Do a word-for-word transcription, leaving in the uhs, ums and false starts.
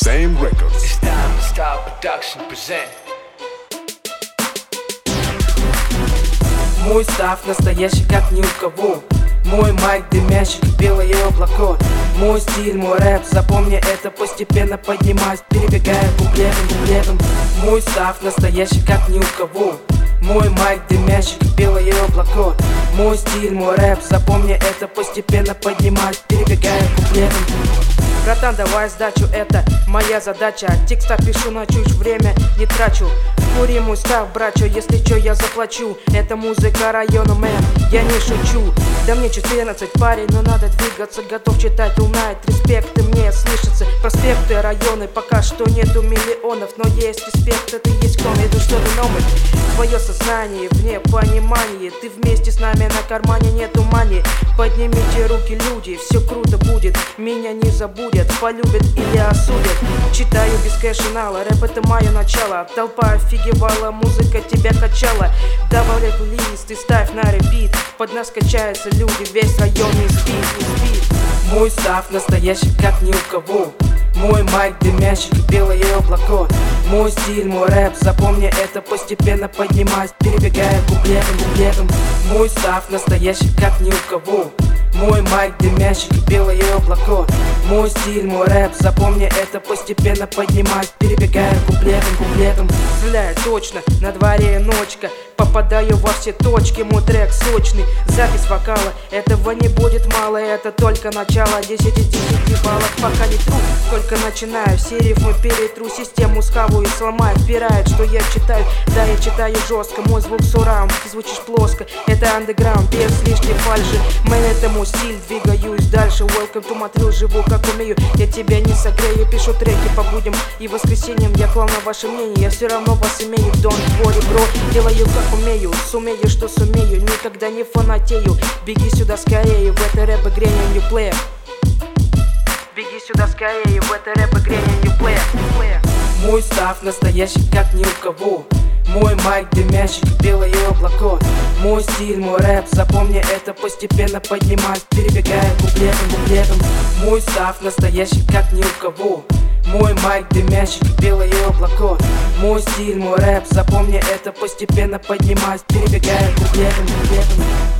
Same Records. It's time to start production present. Мой став настоящий, как ни у кого. Мой майк дымящий, как белое облако. Мой стиль, мой рэп, запомни это, постепенно поднимаясь, перебегая куплетом, куплетом. Мой став настоящий, как ни у кого. Мой майк дымящий, как белое облако. Мой стиль, мой рэп, запомни это, постепенно поднимаясь, перебегая куплетом. Братан, давай сдачу, это моя задача. Текста пишу на чуть, время не трачу. Кури мой став, брачо, если чё, я заплачу. Это музыка района, мэн, я не шучу. Да мне четырнадцать, парень, но надо двигаться. Готов читать all night, респекты мне слышатся. Проспекты, районы, пока что нету миллионов, но есть респект, это есть клон, иду что-то новое. Твое сознание вне понимания. Ты вместе с нами, на кармане нету мани. Поднимите руки, люди, все круто будет. Меня не забудет, полюбят или осудят. Читаю без кэшинала, рэп это мое начало. Толпа офигевала, музыка тебя качала. Добавляй плейлист и ставь на репит. Под нас качаются люди, весь район не спит, не спит. Мой став настоящий, как ни у кого. Мой майк дымящий, как белое облако. Мой стиль, мой рэп, запомни это, постепенно поднимаясь, перебегая куплетом, куплетом. Мой став настоящий, как ни у кого. Мой майк дымящий, как белое облако. Мой стиль, мой рэп, запомни это, постепенно поднимаясь, перебегая куплетом, куплетом. Стреляю точно, на дворе ночка. Попадаю во все точки, мой трек сочный. Запись вокала, этого не будет мало. Это только начало, десять из десяти баллов. Пока не тру, только начинаю. Все рифмы перетру, систему схаваю и сломаю. Впирает, что я читаю, да я читаю жестко. Мой звук сураунд, ты звучишь плоско. Это андеграунд, без лишней фальши. Мэн, это мой стиль, двигаюсь дальше. Welcome to my drill, живу как умею. Я тебя не согрею, пишу треки по будням и воскресеньям. Я клал на ваше мнение, я все равно вас имею. Don't worry, bro, делаю как умею. Сумею, что сумею, никогда не фанатею. Беги сюда скорее, в этой рэп-игре не плеер. Беги сюда скорее, в этой рэп-игре не плеер. Мой став настоящий, как ни у кого. Мой майк дымящий, как белое облако. Мой стиль, мой рэп, запомни это, постепенно поднимаясь, перебегая куплетом, куплетом. Мой став настоящий, как ни у кого. Мой майк дымящий, как белое облако. Мой стиль, мой рэп, запомни это, постепенно поднимаясь, перебегая куплетом, куплетом.